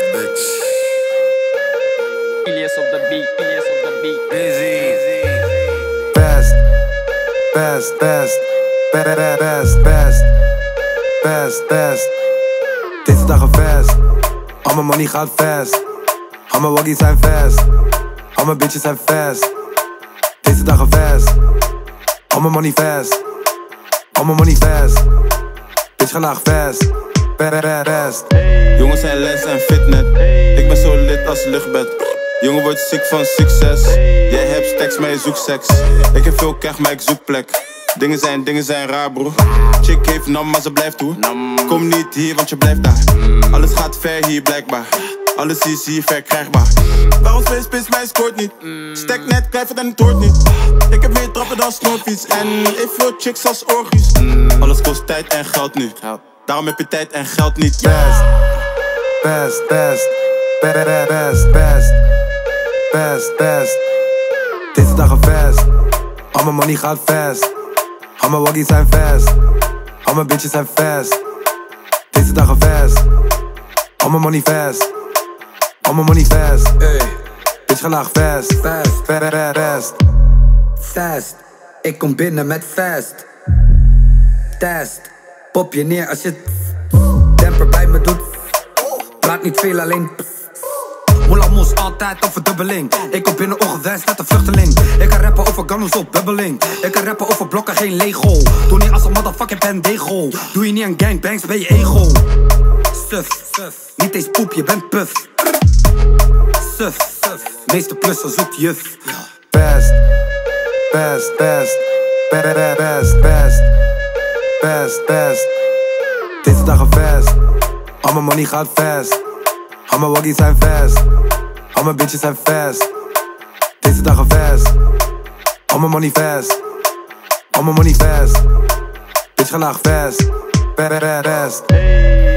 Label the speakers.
Speaker 1: bitch.
Speaker 2: Ilias op de beat, Ilias op de beat.
Speaker 1: Busy.
Speaker 3: Best, best, best, best, best, best, best, best. Deze dagen fast, al mijn money gaat fast. Al mijn waggies zijn fast, al mijn bitches zijn fast. Deze dagen fast, al mijn money fast, al mijn money fast. Bitch vandaag fast, best.
Speaker 4: Jongens zijn les en fitnet. Ik ben zo lid als luchtbed. Jongen wordt ziek van succes. Jij hebt stacks, maar je zoekt seks. Ik heb veel keg, maar ik zoek plek. Dingen zijn raar, broer. Chick heeft nam, maar ze blijft toe. Kom niet hier, want je blijft daar. Alles gaat ver hier, blijkbaar. Alles is hier verkrijgbaar. Waarom spits, mij scoort niet. Stack net, kleiner en het hoort niet. Ik heb meer trappen dan snorfiets. En evenveel chicks als orgies. Alles kost tijd en geld nu. Daarom heb je tijd en geld niet.
Speaker 3: Best, best, best, best, best, best, best. Deze dagen fast, al mijn money gaat fast. Al mijn waggies zijn fast, al mijn bitches zijn fast. Deze dagen fast, al mijn money fast, al mijn money fast. Bitch vandaag fast, fast.
Speaker 5: Fast, ik kom binnen met fast. Test, pop je neer als je temper bij me doet. Praat niet veel, alleen Moela moes altijd over dubbeling. Ik kom binnen ongewenst, net een vluchteling. Ik kan rappen over gunnels op bubbeling. Ik kan rappen over blokken, geen Lego. Doe niet als een motherfucking pendego. Doe je niet aan gangbangs, ben je ego. Suf, niet eens poep, je bent puff. Suf, meeste plussen zoekt juf.
Speaker 3: Best, best, best, best, best, best, best. Deze dagen fast, al mijn money gaat fast. Al mijn waggies zijn fast, al mijn bitches zijn fast. Deze dagen fast, al mijn money fast, al mijn money fast. Bitch vandaag fast, best.